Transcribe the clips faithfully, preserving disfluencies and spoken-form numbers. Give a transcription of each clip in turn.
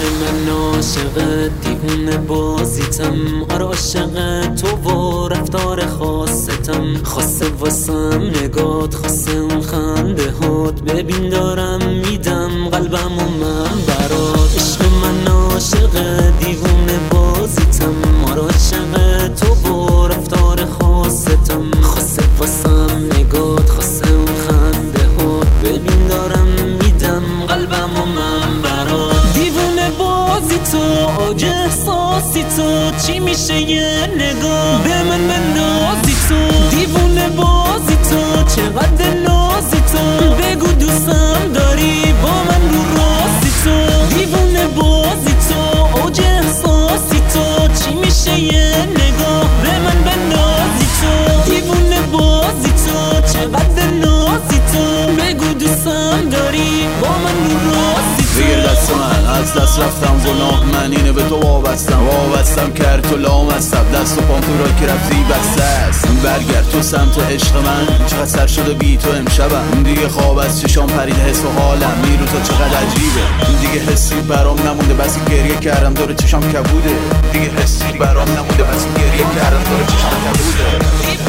من عاشق دیوونه بازیتم، آره عاشق تو و رفتار خاصتم. خاصه واسم نگات، خاصه اون خنده هات، ببین دارم میدم قلبم و من برات. عشق من عاشق دیوونه بازیتم، آره عاشق تو و رفتار خاصتم. خاصه واسم نگات، خاصه اون خنده هات، ببین دارم میدم قلبم و من برات. دیوونه بازی تو، اوج احساسی تو، چی میشه یه نگاه به من بنازی تو. دیوونه بازی تو، چقدر نازی تو، بگو دوستم داری با من رو راستی تو. دیوونه بازی تو، اوج احساسی تو، چی میشه یه نگاه به من بنازی تو. دیوونه بازی تو، چقدر نازی تو، بگو دوستم داری با من رو راستی تو. بگیر دست من، از دست رفتم گناه من اینه، به تو وابستم وابستم کرد تو لامستم. دست و پام تو را که رفتی بسته است، برگرد تو سمت عشق من. چقدر سر شده بی تو امشبم، دیگه خواب از چشام پرید حس و حالم. میرو تو چقدر عجیبه، دیگه حسی برام نمونده، بسی گریه کردم دور چشام کبوده. دیگه حسی برام نمونده، بسی گریه کردم دور چشام کبوده.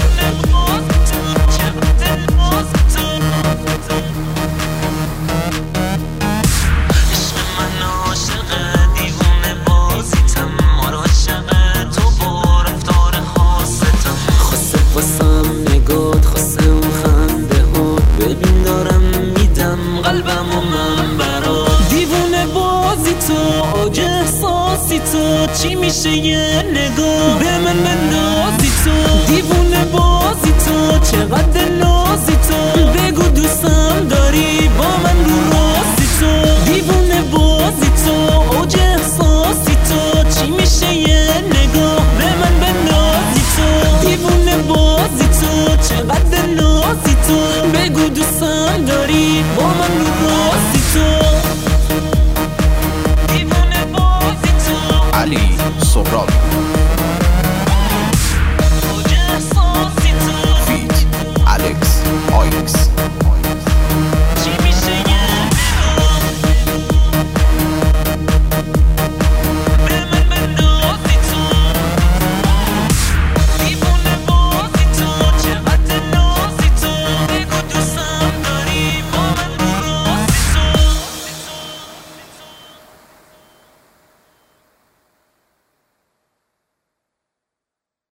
قلبم و من برات. دیوونه بازی تو، اوج احساسی تو، چی میشه یه نگاه به من بندازی تو. دیوونه بازی تو، چقدر نازی تو، بگو دوستم داری با من رو راستی تو.